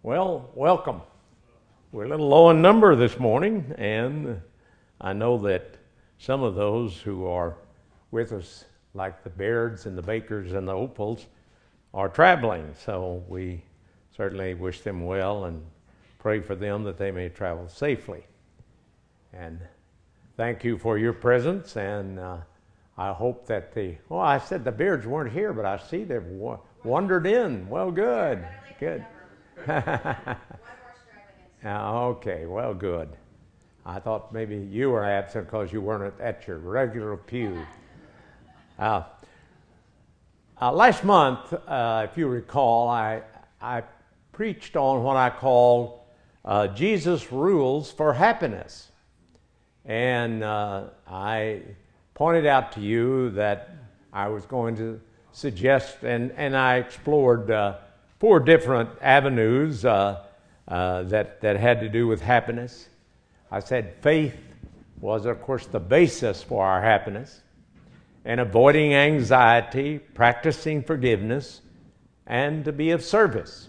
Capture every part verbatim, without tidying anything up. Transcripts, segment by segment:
Well, welcome. We're a little low in number this morning, and I know that some of those who are with us, like the Bairds and the Bakers and the Opals, are traveling. So we certainly wish them well and pray for them that they may travel safely. And thank you for your presence, and uh, I hope that the, well, I said the Bairds weren't here, but I see they've wa- wandered in. Well, good, good. Okay, well, good. I thought maybe you were absent because you weren't at your regular pew. Uh, uh, last month, uh, if you recall, I, I preached on what I call uh, Jesus Rules for Happiness. And uh, I pointed out to you that I was going to suggest, and, and I explored uh, four different avenues uh, uh, that, that had to do with happiness. I said faith was, of course, the basis for our happiness, and avoiding anxiety, practicing forgiveness, and to be of service.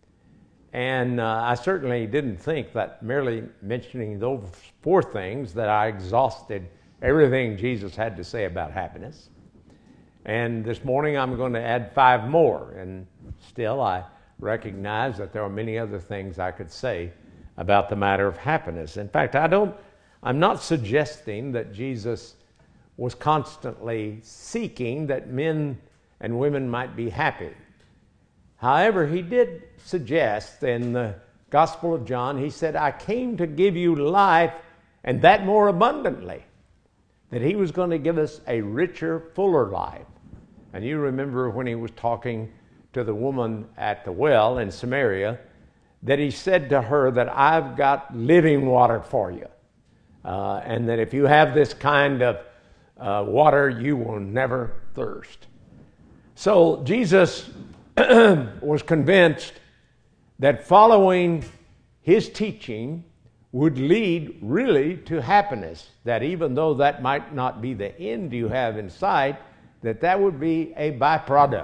And uh, I certainly didn't think that merely mentioning those four things that I exhausted everything Jesus had to say about happiness. And this morning I'm going to add five more, and still I recognize that there are many other things I could say about the matter of happiness. In fact, I don't, I'm not suggesting that Jesus was constantly seeking that men and women might be happy. However, he did suggest in the Gospel of John, he said, I came to give you life and that more abundantly. That he was going to give us a richer, fuller life. And you remember when he was talking to the woman at the well in Samaria, that he said to her that I've got living water for you. Uh, and that if you have this kind of uh, water, you will never thirst. So Jesus was convinced that following his teaching would lead really to happiness, that even though that might not be the end you have in sight, that that would be a byproduct.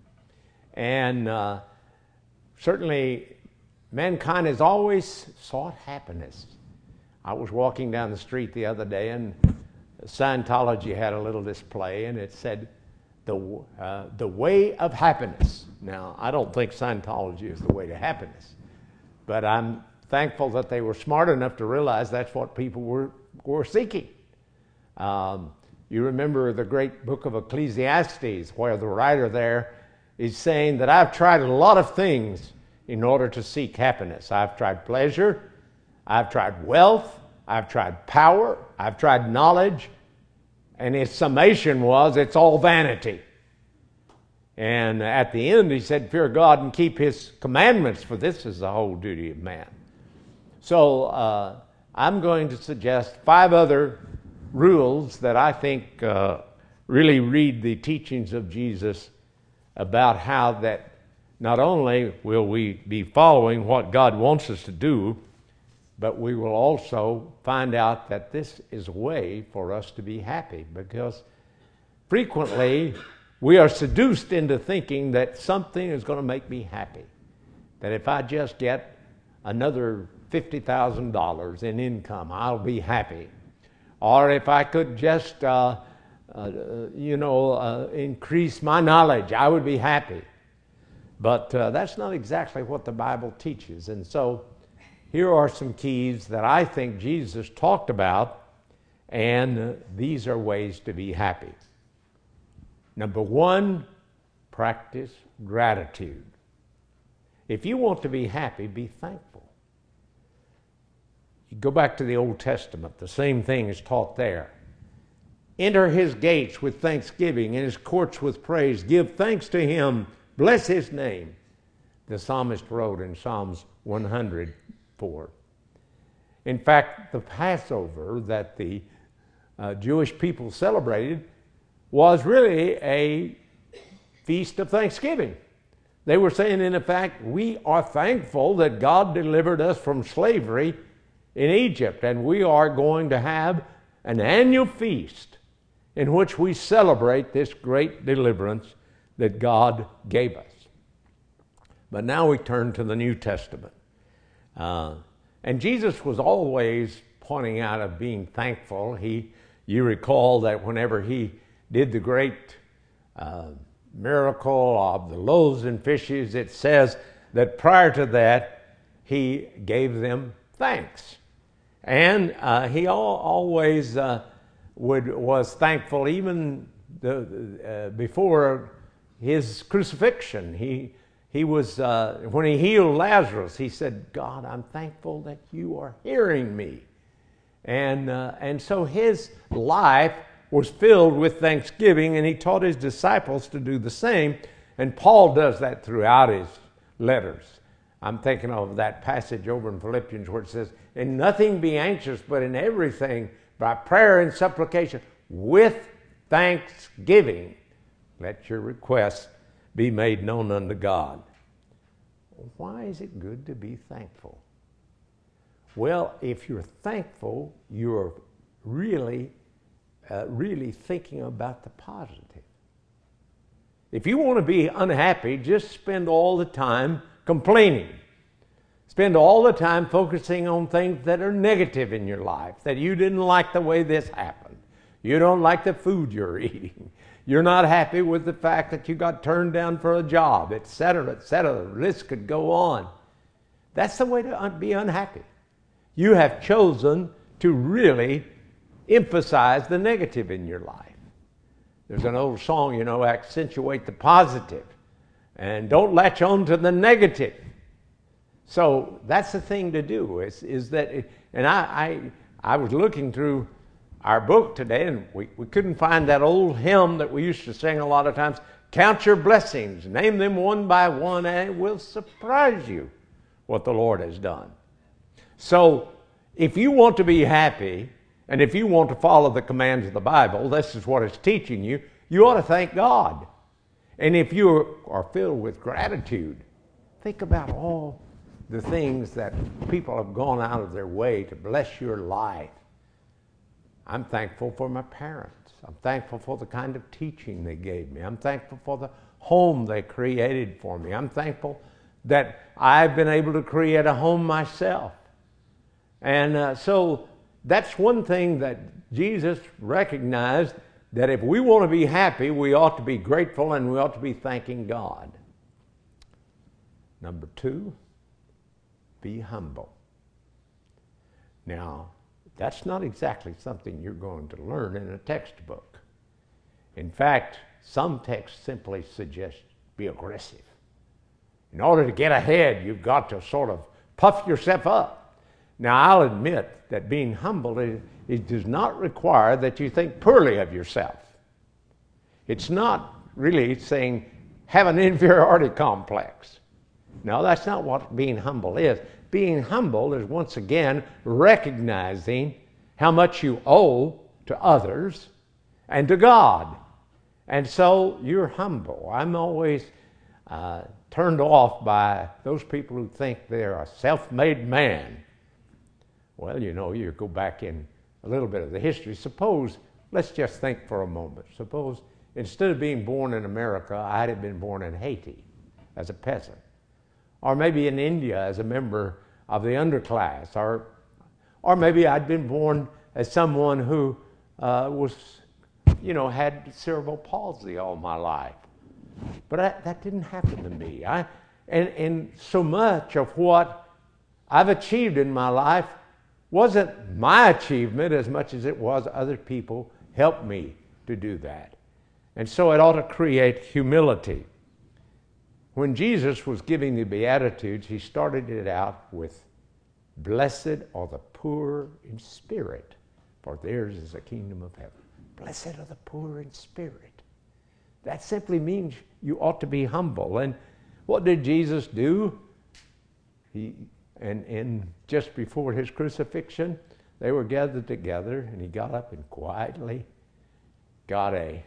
And uh, certainly mankind has always sought happiness. I was walking down the street the other day, and Scientology had a little display, and it said, the, uh, the way of happiness. Now, I don't think Scientology is the way to happiness, but I'm thankful that they were smart enough to realize that's what people were, were seeking. Um, you remember the great book of Ecclesiastes, where the writer there is saying that I've tried a lot of things in order to seek happiness. I've tried pleasure, I've tried wealth, I've tried power, I've tried knowledge, and his summation was, it's all vanity. And at the end he said, fear God and keep his commandments, for this is the whole duty of man. So uh, I'm going to suggest five other rules that I think uh, really read the teachings of Jesus about how that not only will we be following what God wants us to do, but we will also find out that this is a way for us to be happy, because frequently we are seduced into thinking that something is going to make me happy. That if I just get another fifty thousand dollars in income, I'll be happy. Or if I could just, uh, uh, you know, uh, increase my knowledge, I would be happy. But uh, that's not exactly what the Bible teaches. And so here are some keys that I think Jesus talked about, and uh, these are ways to be happy. Number one, practice gratitude. If you want to be happy, be thankful. You go back to the Old Testament, the same thing is taught there. Enter his gates with thanksgiving and his courts with praise. Give thanks to him. Bless his name. The psalmist wrote in Psalms one hundred four. In fact, the Passover that the uh, Jewish people celebrated was really a feast of thanksgiving. They were saying, in effect, we are thankful that God delivered us from slavery in Egypt, and we are going to have an annual feast in which we celebrate this great deliverance that God gave us. But now we turn to the New Testament. Uh, and Jesus was always pointing out of being thankful. He, you recall that whenever he did the great uh, miracle of the loaves and fishes, it says that prior to that, he gave them thanks. And uh, he al- always uh, would was thankful even the, uh, before his crucifixion. He he was uh, when he healed Lazarus, he said, "God, I'm thankful that you are hearing me." And uh, and so his life was filled with thanksgiving, and he taught his disciples to do the same. And Paul does that throughout his letters. I'm thinking of that passage over in Philippians where it says, "In nothing be anxious, but in everything by prayer and supplication with thanksgiving, let your requests be made known unto God." Why is it good to be thankful? Well, if you're thankful, you're really, uh, really thinking about the positive. If you want to be unhappy, just spend all the time complaining. Spend all the time focusing on things that are negative in your life, that you didn't like the way this happened. You don't like the food you're eating. You're not happy with the fact that you got turned down for a job, et cetera, et cetera. The list could go on. That's the way to be unhappy. You have chosen to really emphasize the negative in your life. There's an old song, you know, accentuate the positive and don't latch on to the negative. So that's the thing to do is, is that, it, and I, I I was looking through our book today and we, we couldn't find that old hymn that we used to sing a lot of times, "Count your blessings, name them one by one, and it will surprise you what the Lord has done." So if you want to be happy, and if you want to follow the commands of the Bible, this is what it's teaching you, you ought to thank God. And if you are filled with gratitude, think about all the things that people have gone out of their way to bless your life. I'm thankful for my parents. I'm thankful for the kind of teaching they gave me. I'm thankful for the home they created for me. I'm thankful that I've been able to create a home myself. And uh, so that's one thing that Jesus recognized, that if we want to be happy, we ought to be grateful and we ought to be thanking God. Number two, be humble. Now, that's not exactly something you're going to learn in a textbook. In fact, some texts simply suggest be aggressive. In order to get ahead, you've got to sort of puff yourself up. Now, I'll admit that being humble, it, it does not require that you think poorly of yourself. It's not really saying have an inferiority complex. No, that's not what being humble is. Being humble is, once again, recognizing how much you owe to others and to God. And so you're humble. I'm always uh, turned off by those people who think they're a self-made man. Well, you know, you go back in a little bit of the history. Suppose, let's just think for a moment. Suppose instead of being born in America, I'd have been born in Haiti as a peasant. Or maybe in India as a member of the underclass. Or, or maybe I'd been born as someone who uh, was, you know, had cerebral palsy all my life. But I, that didn't happen to me. I, and, and so much of what I've achieved in my life wasn't my achievement as much as it was other people helped me to do that. And so it ought to create humility. When Jesus was giving the Beatitudes, he started it out with, "Blessed are the poor in spirit, for theirs is the kingdom of heaven." Blessed are the poor in spirit. That simply means you ought to be humble. And what did Jesus do? He and, and just before his crucifixion, they were gathered together, and he got up and quietly got a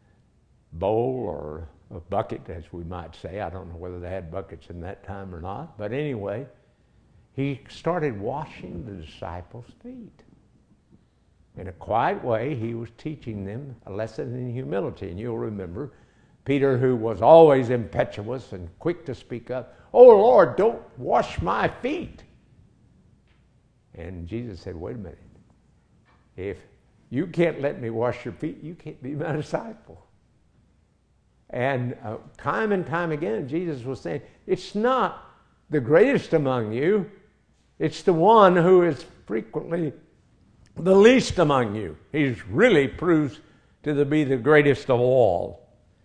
bowl or a bucket, as we might say. I don't know whether they had buckets in that time or not. But anyway, he started washing the disciples' feet. In a quiet way, he was teaching them a lesson in humility. And you'll remember Peter, who was always impetuous and quick to speak up, "Oh, Lord, don't wash my feet." And Jesus said, "Wait a minute. If you can't let me wash your feet, you can't be my disciple." And uh, time and time again, Jesus was saying, it's not the greatest among you. It's the one who is frequently the least among you. He really proves to be the greatest of all.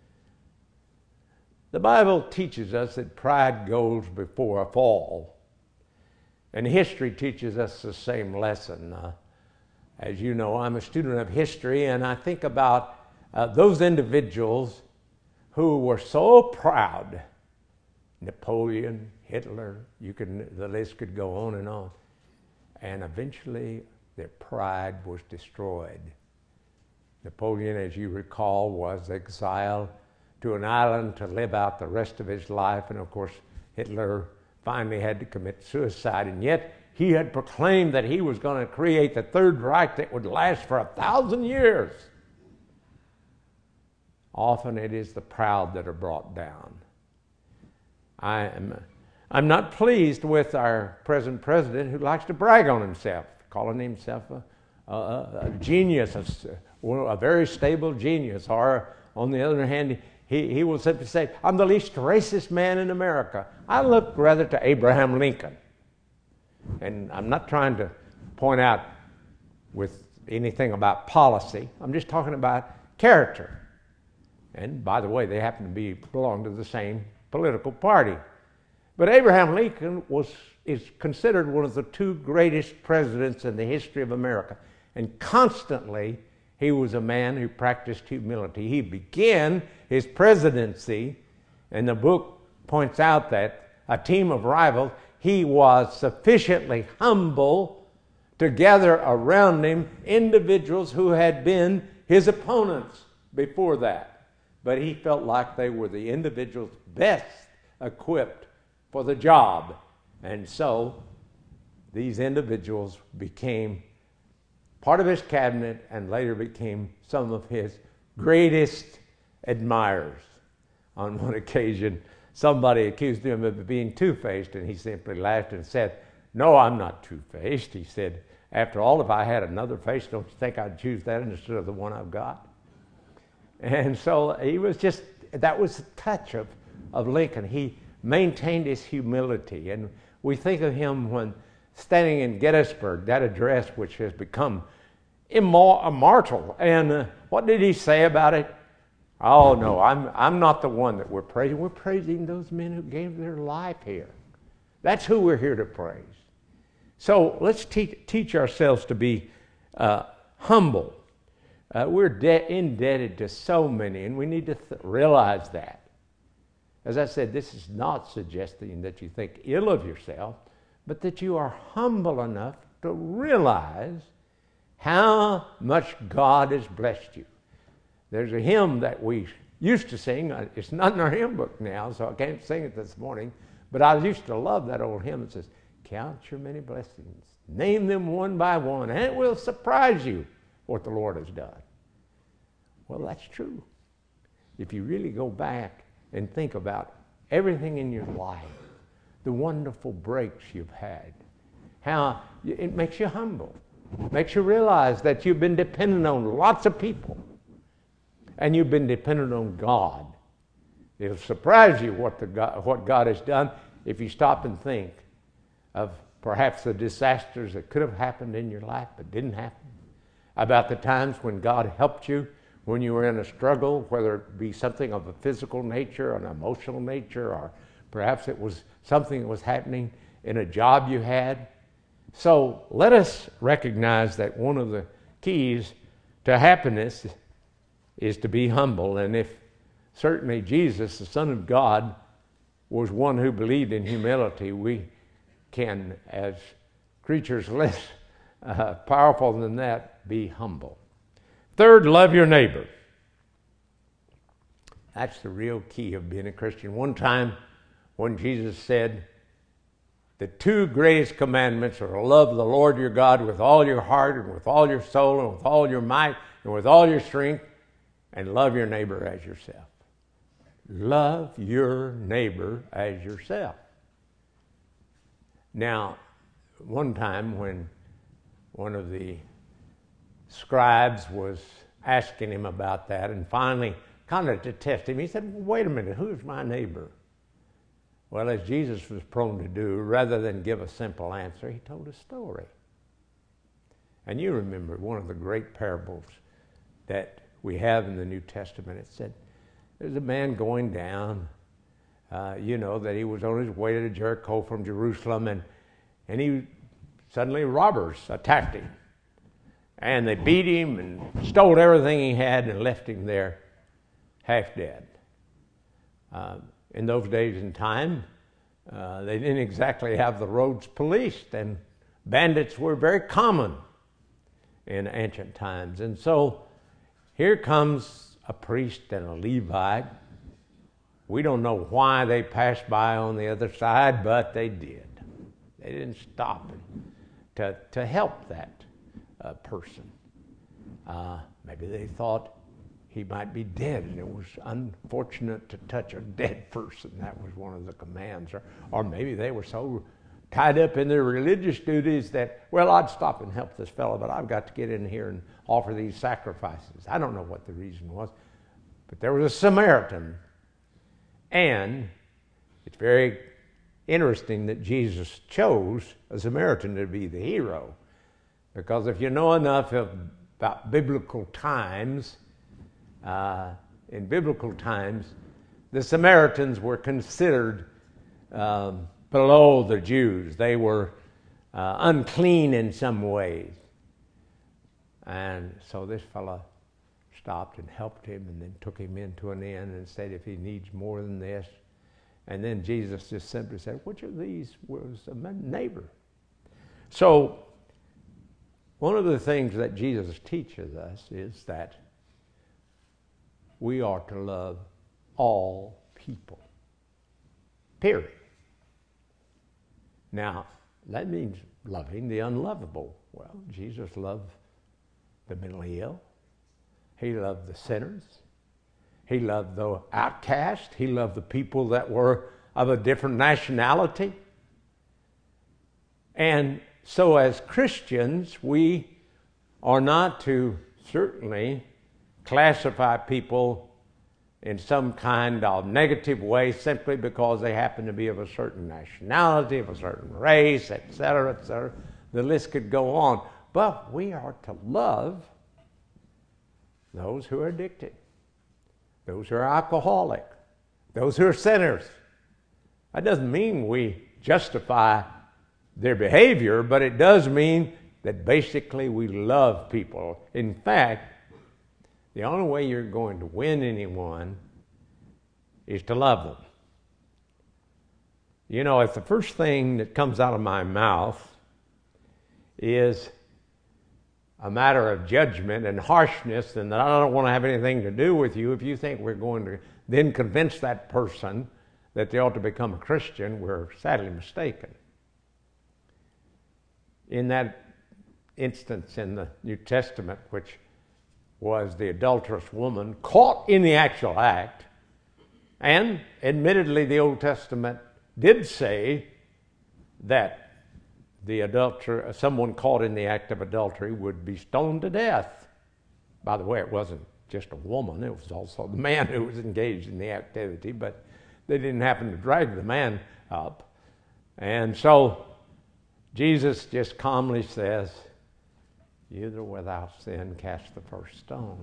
The Bible teaches us that pride goes before a fall. And history teaches us the same lesson. Uh, as you know, I'm a student of history, and I think about uh, those individuals who were so proud. Napoleon, Hitler, you can, the list could go on and on. And eventually their pride was destroyed. Napoleon, as you recall, was exiled to an island to live out the rest of his life. And of course, Hitler finally had to commit suicide. And yet he had proclaimed that he was going to create the Third Reich that would last for a thousand years. Often it is the proud that are brought down. I am, I'm not pleased with our present president who likes to brag on himself, calling himself a, a, a genius, a, a very stable genius. Or on the other hand, he, he will simply say, "I'm the least racist man in America." I look rather to Abraham Lincoln. And I'm not trying to point out with anything about policy. I'm just talking about character. And by the way, they happen to be belong to the same political party. But Abraham Lincoln was is considered one of the two greatest presidents in the history of America. And constantly, he was a man who practiced humility. He began his presidency, and the book points out that a team of rivals, he was sufficiently humble to gather around him individuals who had been his opponents before that. But he felt like they were the individuals best equipped for the job. And so these individuals became part of his cabinet and later became some of his greatest admirers. On one occasion, somebody accused him of being two-faced, and he simply laughed and said, "No, I'm not two-faced." He said, "After all, if I had another face, don't you think I'd choose that instead of the one I've got?" And so he was just, that was the touch of, of Lincoln. He maintained his humility. And we think of him when standing in Gettysburg, that address which has become immortal. And uh, what did he say about it? "Oh, no, I'm, I'm not the one that we're praising. We're praising those men who gave their life here. That's who we're here to praise." So let's te- teach ourselves to be uh, humble. Uh, we're de- indebted to so many, and we need to th- realize that. As I said, this is not suggesting that you think ill of yourself, but that you are humble enough to realize how much God has blessed you. There's a hymn that we used to sing. It's not in our hymn book now, so I can't sing it this morning, but I used to love that old hymn that says, "Count your many blessings, name them one by one, and it will surprise you what the Lord has done." Well, that's true. If you really go back and think about everything in your life, the wonderful breaks you've had, how it makes you humble, makes you realize that you've been dependent on lots of people, and you've been dependent on God. It'll surprise you what, the God, what God has done if you stop and think of perhaps the disasters that could have happened in your life but didn't happen, about the times when God helped you when you were in a struggle, whether it be something of a physical nature, an emotional nature, or perhaps it was something that was happening in a job you had. So let us recognize that one of the keys to happiness is to be humble. And if certainly Jesus, the Son of God, was one who believed in humility, we can, as creatures less uh, powerful than that, be humble. Third, love your neighbor. That's the real key of being a Christian. One time when Jesus said, the two greatest commandments are to love the Lord your God with all your heart and with all your soul and with all your might and with all your strength, and love your neighbor as yourself. love your neighbor as yourself. Now, one time when one of the scribes was asking him about that, and finally, kind of to test him, he said, well, wait a minute, who's my neighbor? Well, as Jesus was prone to do, rather than give a simple answer, he told a story. And you remember one of the great parables that we have in the New Testament. It said, there's a man going down, uh, you know, that he was on his way to Jericho from Jerusalem, and, and he suddenly robbers attacked him. And they beat him and stole everything he had and left him there half dead. Uh, in those days and time, uh, they didn't exactly have the roads policed, and bandits were very common in ancient times. And so here comes a priest and a Levite. We don't know why they passed by on the other side, but they did. They didn't stop to, to help that uh, person. Uh, maybe they thought he might be dead, and it was unfortunate to touch a dead person. That was one of the commands. Or, or maybe they were so tied up in their religious duties that, well, I'd stop and help this fellow, but I've got to get in here and offer these sacrifices. I don't know what the reason was, but there was a Samaritan. And it's very interesting that Jesus chose a Samaritan to be the hero, because if you know enough of, about biblical times, uh, in biblical times, the Samaritans were considered um, below the Jews. They were uh, unclean in some ways. And so this fellow stopped and helped him, and then took him into an inn and said if he needs more than this. And then Jesus just simply said, which of these was a neighbor? So one of the things that Jesus teaches us is that we are to love all people, period. Now, that means loving the unlovable. Well, Jesus loved the mentally ill. He loved the sinners. He loved the outcast. He loved the people that were of a different nationality. And so as Christians, we are not to certainly classify people in some kind of negative way simply because they happen to be of a certain nationality, of a certain race, et cetera, et cetera. The list could go on. But we are to love those who are addicted, those who are alcoholic, those who are sinners. That doesn't mean we justify their behavior, but it does mean that basically we love people. In fact, the only way you're going to win anyone is to love them. You know, if the first thing that comes out of my mouth is a matter of judgment and harshness, and that I don't want to have anything to do with you, if you think we're going to then convince that person that they ought to become a Christian, we're sadly mistaken. In that instance in the New Testament, which was the adulterous woman caught in the actual act, and admittedly the Old Testament did say that the adulterer, someone caught in the act of adultery would be stoned to death. By the way, it wasn't just a woman, it was also the man who was engaged in the activity, but they didn't happen to drag the man up. And so Jesus just calmly says, you that are without sin, cast the first stone.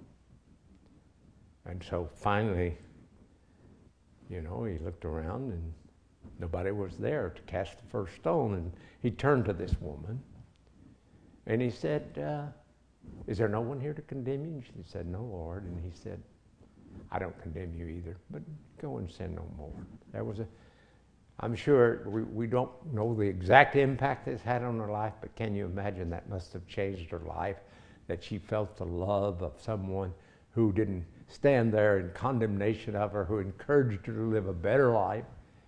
And so finally, you know, he looked around and nobody was there to cast the first stone. And he turned to this woman and he said, uh, is there no one here to condemn you? And she said, no, Lord. And he said, I don't condemn you either, but go and sin no more. There was a, I'm sure we, we don't know the exact impact this had on her life, but can you imagine that must have changed her life, that she felt the love of someone who didn't stand there in condemnation of her, who encouraged her to live a better life.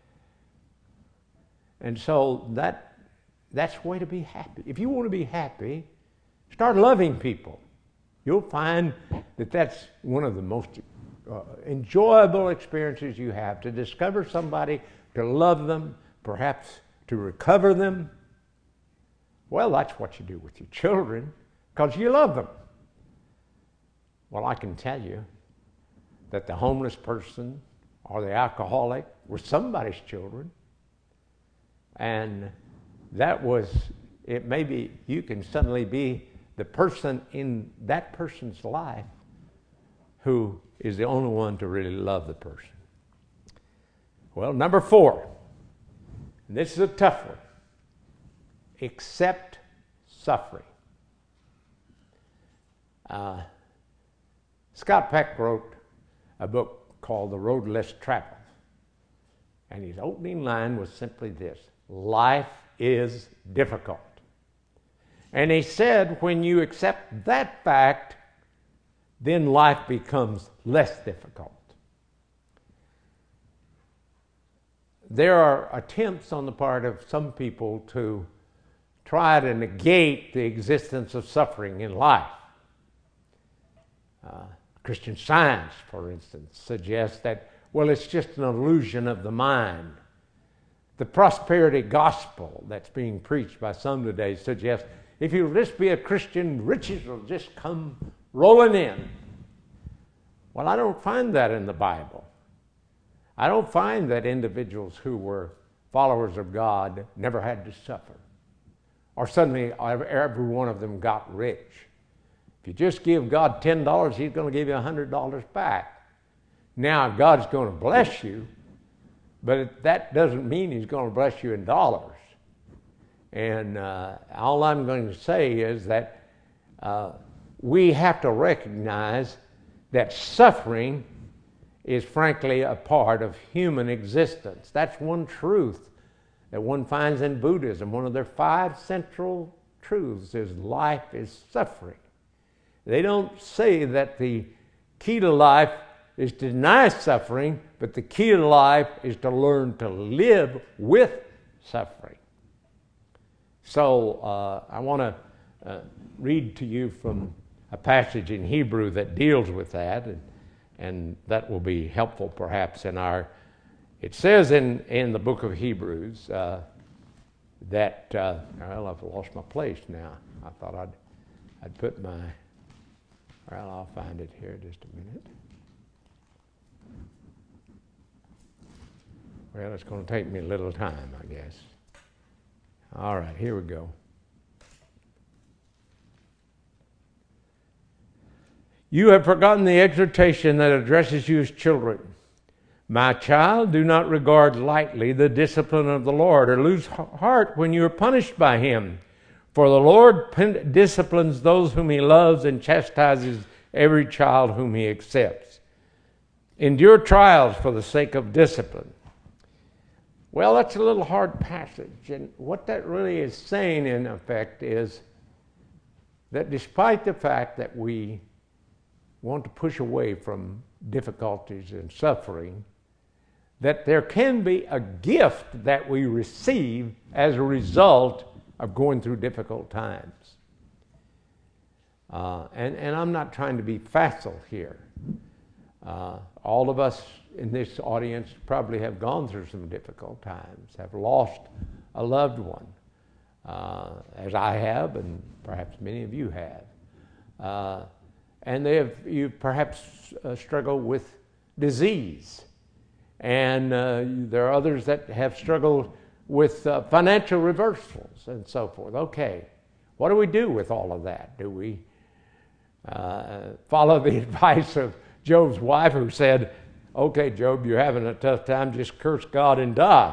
And so that that's the way to be happy. If you want to be happy, start loving people. You'll find that that's one of the most uh, enjoyable experiences you have, to discover somebody, to love them, perhaps to recover them. Well, that's what you do with your children, because you love them. Well, I can tell you that the homeless person or the alcoholic were somebody's children. And that was, it maybe you can suddenly be the person in that person's life who is the only one to really love the person. Well, number four, and this is a tough one. Accept suffering. Uh, Scott Peck wrote a book called The Road Less Traveled. And his opening line was simply this: life is difficult. And he said, when you accept that fact, then life becomes less difficult. There are attempts on the part of some people to try to negate the existence of suffering in life. Uh, Christian Science, for instance, suggests that, well, it's just an illusion of the mind. The prosperity gospel that's being preached by some today suggests if you'll just be a Christian, riches will just come rolling in. Well, I don't find that in the Bible. I don't find that individuals who were followers of God never had to suffer, or suddenly every one of them got rich. If you just give God ten dollars, he's going to give you one hundred dollars back. Now, God's going to bless you, but that doesn't mean he's going to bless you in dollars. And uh, all I'm going to say is that uh, we have to recognize that suffering is frankly a part of human existence. That's one truth that one finds in Buddhism. One of their five central truths is life is suffering. They don't say that the key to life is to deny suffering, but the key to life is to learn to live with suffering. So uh, I want to uh, read to you from a passage in Hebrew that deals with that, and, and that will be helpful perhaps in our, it says in, in the book of Hebrews uh, that, uh, well, I've lost my place now. I thought I'd, I'd put my, well, I'll find it here just a minute. Well, it's going to take me a little time, I guess. All right, here we go. You have forgotten the exhortation that addresses you as children. My child, do not regard lightly the discipline of the Lord, or lose heart when you are punished by him. For the Lord pen- disciplines those whom he loves and chastises every child whom he accepts. Endure trials for the sake of discipline. Well, that's a little hard passage, and what that really is saying, in effect, is that despite the fact that we want to push away from difficulties and suffering, that there can be a gift that we receive as a result of going through difficult times. Uh, and, and I'm not trying to be facile here. Uh, all of us in this audience probably have gone through some difficult times, have lost a loved one, uh, as I have, and perhaps many of you have. Uh, and they have, you perhaps uh, struggle with disease. And uh, there are others that have struggled with uh, financial reversals and so forth. Okay, what do we do with all of that? Do we uh, follow the advice of Job's wife, who said, okay, Job, you're having a tough time, just curse God and die?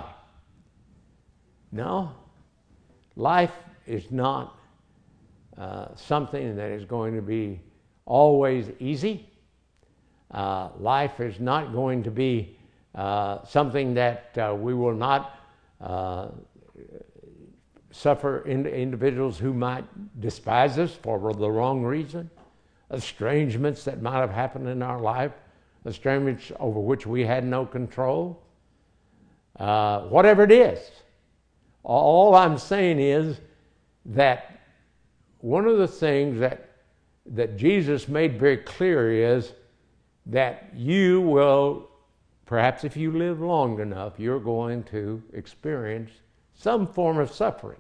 No. Life is not uh, something that is going to be always easy. Uh, life is not going to be uh, something that uh, we will not uh, suffer in individuals who might despise us for the wrong reason, estrangements that might have happened in our life, estrangements over which we had no control. Uh, whatever it is, all I'm saying is that one of the things that that Jesus made very clear is that you will, perhaps if you live long enough, you're going to experience some form of suffering.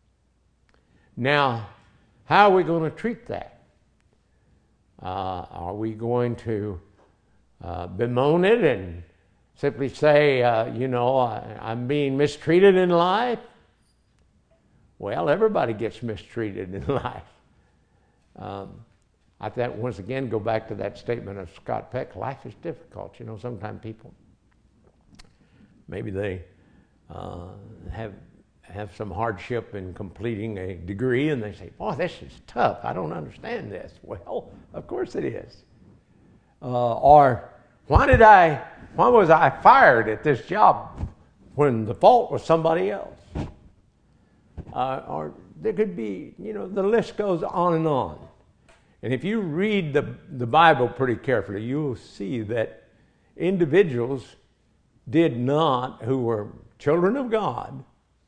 Now, how are we going to treat that? Uh, are we going to uh, bemoan it and simply say, uh, you know, I, I'm being mistreated in life? Well, everybody gets mistreated in life. Um, I think, once again, go back to that statement of Scott Peck, life is difficult. You know, sometimes people, maybe they uh, have have some hardship in completing a degree, and they say, boy, this is tough. I don't understand this. Well, of course it is. Uh, or, why did I, why was I fired at this job when the fault was somebody else? Uh, or there could be, you know, the list goes on and on. And if you read the, the Bible pretty carefully, you'll see that individuals did not, who were children of God,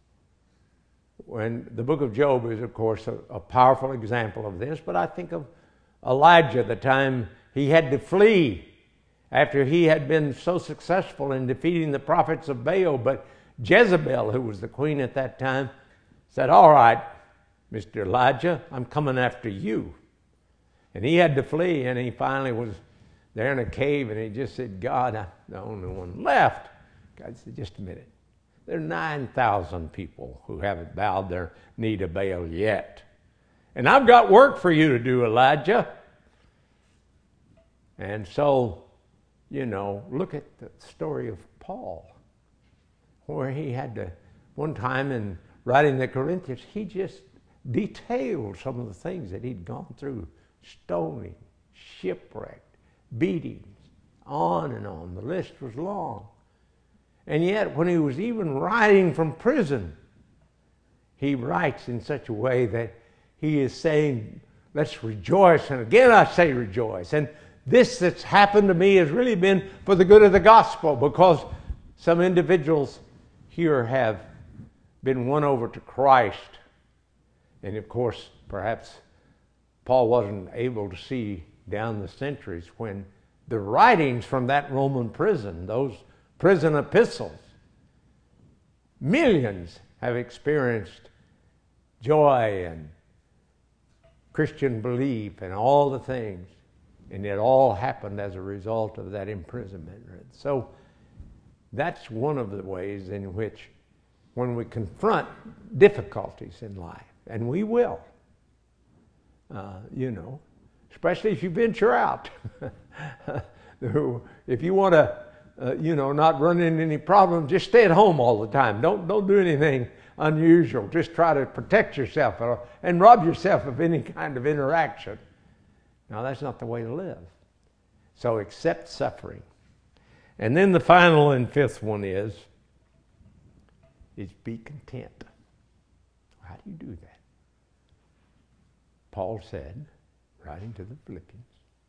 when the book of Job is, of course, a, a powerful example of this, but I think of Elijah, the time he had to flee after he had been so successful in defeating the prophets of Baal. But Jezebel, who was the queen at that time, said, all right, Mister Elijah, I'm coming after you. And he had to flee, and he finally was there in a cave, and he just said, God, I'm the only one left. God said, just a minute. There are nine thousand people who haven't bowed their knee to Baal yet. And I've got work for you to do, Elijah. And so, you know, look at the story of Paul, where he had to, one time in writing the Corinthians, he just detailed some of the things that he'd gone through. Stoning, shipwrecked, beatings, on and on. The list was long. And yet, when he was even writing from prison, he writes in such a way that he is saying, let's rejoice. And again, I say rejoice. And this that's happened to me has really been for the good of the gospel, because some individuals here have been won over to Christ. And of course, perhaps Paul wasn't able to see down the centuries when the writings from that Roman prison, those prison epistles, millions have experienced joy and Christian belief and all the things, and it all happened as a result of that imprisonment. So that's one of the ways in which, when we confront difficulties in life, and we will, uh, you know, especially if you venture out. If you want to, uh, you know, not run into any problems, just stay at home all the time. Don't don't do anything unusual. Just try to protect yourself or, and rob yourself of any kind of interaction. Now, that's not the way to live. So accept suffering. And then the final and fifth one is, is be content. How do you do that? Paul said, writing to the Philippians,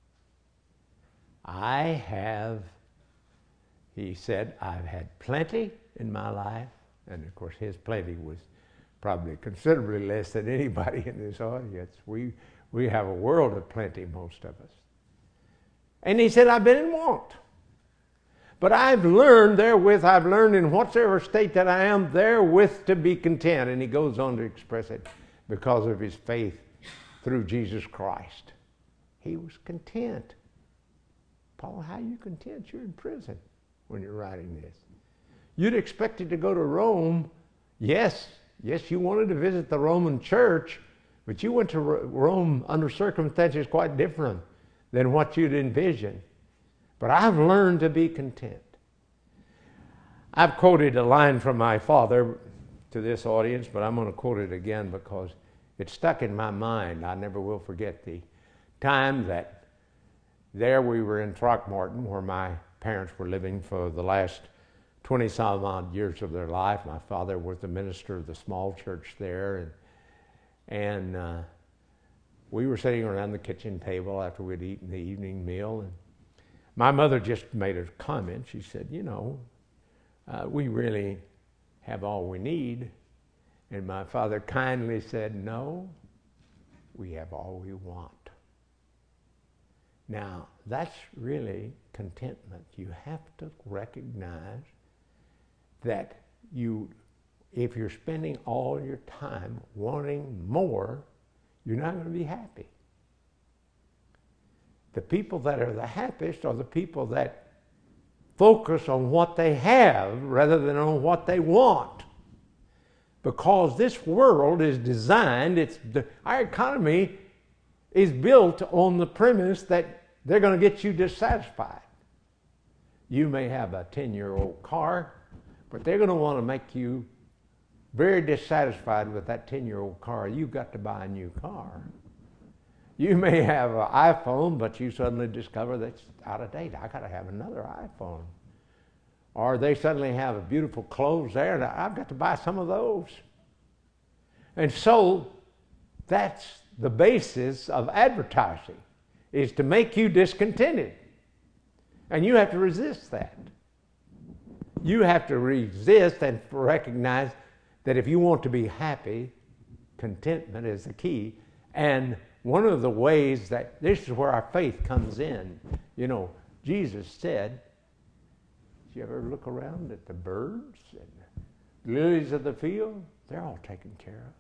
I have, he said, I've had plenty in my life. And of course, his plenty was probably considerably less than anybody in this audience. We, we have a world of plenty, most of us. And he said, I've been in want. But I've learned therewith, I've learned in whatsoever state that I am therewith to be content. And he goes on to express it because of his faith through Jesus Christ. He was content. Paul, how are you content? You're in prison when you're writing this. You'd expected to go to Rome. Yes, yes, you wanted to visit the Roman church, but you went to Rome under circumstances quite different than what you'd envisioned. But I've learned to be content. I've quoted a line from my father to this audience, but I'm going to quote it again because it stuck in my mind. I never will forget the time that there we were in Throckmorton, where my parents were living for the last twenty some odd years of their life. My father was the minister of the small church there, and and uh, we were sitting around the kitchen table after we'd eaten the evening meal, and my mother just made a comment. She said, you know, uh, we really have all we need. And my father kindly said, no, we have all we want. Now, that's really contentment. You have to recognize that you, if you're spending all your time wanting more, you're not going to be happy. The people that are the happiest are the people that focus on what they have rather than on what they want. Because this world is designed, it's our economy is built on the premise that they're going to get you dissatisfied. You may have a ten-year-old car, but they're going to want to make you very dissatisfied with that ten-year-old car. You've got to buy a new car. You may have an iPhone, but you suddenly discover that's out of date. I got to have another iPhone. Or they suddenly have a beautiful clothes there, and I've got to buy some of those. And so that's the basis of advertising, is to make you discontented. And you have to resist that. You have to resist and recognize that if you want to be happy, contentment is the key. And one of the ways that this is where our faith comes in. You know, Jesus said, did you ever look around at the birds and lilies of the field? They're all taken care of.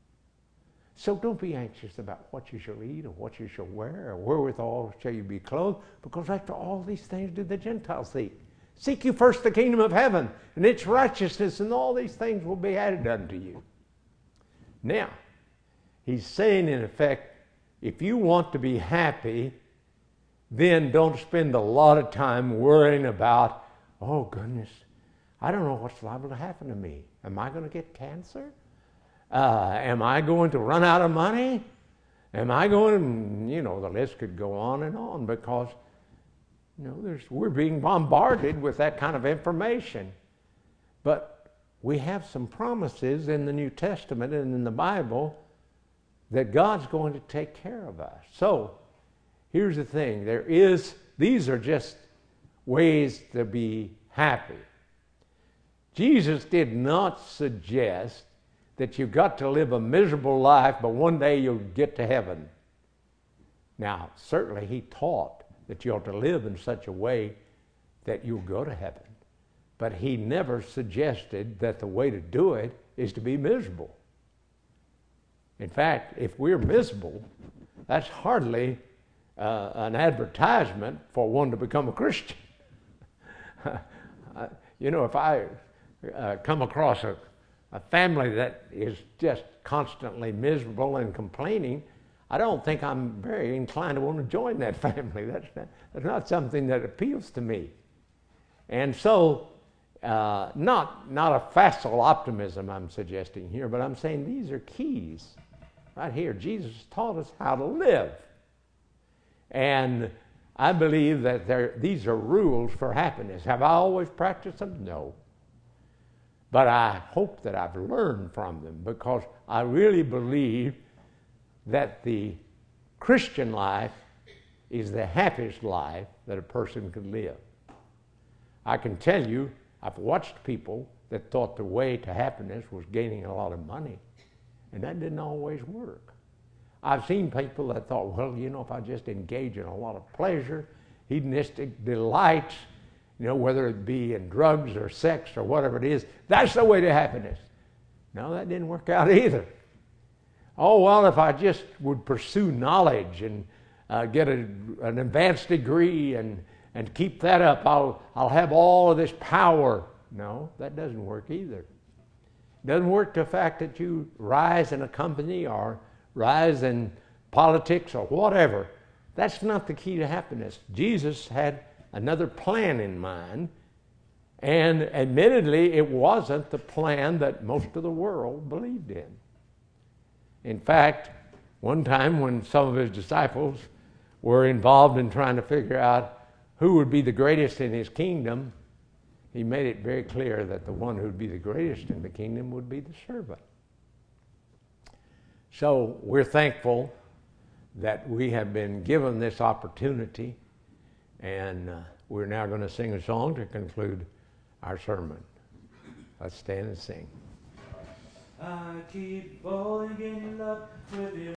So don't be anxious about what you shall eat or what you shall wear or wherewithal shall you be clothed, because after all these things do the Gentiles seek. Seek you first the kingdom of heaven and its righteousness, and all these things will be added unto you. Now, he's saying in effect, if you want to be happy, then don't spend a lot of time worrying about, oh goodness, I don't know what's liable to happen to me. Am I going to get cancer? Uh, am I going to run out of money? Am I going to, you know, the list could go on and on, because, you know, there's, we're being bombarded with that kind of information. But we have some promises in the New Testament and in the Bible that God's going to take care of us. So here's the thing. There is, these are just ways to be happy. Jesus did not suggest that you've got to live a miserable life, but one day you'll get to heaven. Now, certainly he taught that you ought to live in such a way that you'll go to heaven. But he never suggested that the way to do it is to be miserable. In fact, if we're miserable, that's hardly uh, an advertisement for one to become a Christian. You know, if I uh, come across a, a family that is just constantly miserable and complaining, I don't think I'm very inclined to want to join that family. That's not, that's not something that appeals to me. And so, uh, not, not a facile optimism I'm suggesting here, but I'm saying these are keys. Right here, Jesus taught us how to live. And I believe that there, these are rules for happiness. Have I always practiced them? No. But I hope that I've learned from them, because I really believe that the Christian life is the happiest life that a person can live. I can tell you, I've watched people that thought the way to happiness was gaining a lot of money. And that didn't always work. I've seen people that thought, well, you know, if I just engage in a lot of pleasure, hedonistic delights, you know, whether it be in drugs or sex or whatever it is, that's the way to happiness. No, that didn't work out either. Oh, well, if I just would pursue knowledge and uh, get a, an advanced degree and, and keep that up, I'll, I'll have all of this power. No, that doesn't work either. Doesn't work the fact that you rise in a company or rise in politics or whatever. That's not the key to happiness. Jesus had another plan in mind, and admittedly, it wasn't the plan that most of the world believed in. In fact, one time when some of his disciples were involved in trying to figure out who would be the greatest in his kingdom, he made it very clear that the one who would be the greatest in the kingdom would be the servant. So we're thankful that we have been given this opportunity, and uh, we're now going to sing a song to conclude our sermon. Let's stand and sing. I keep falling in love with you.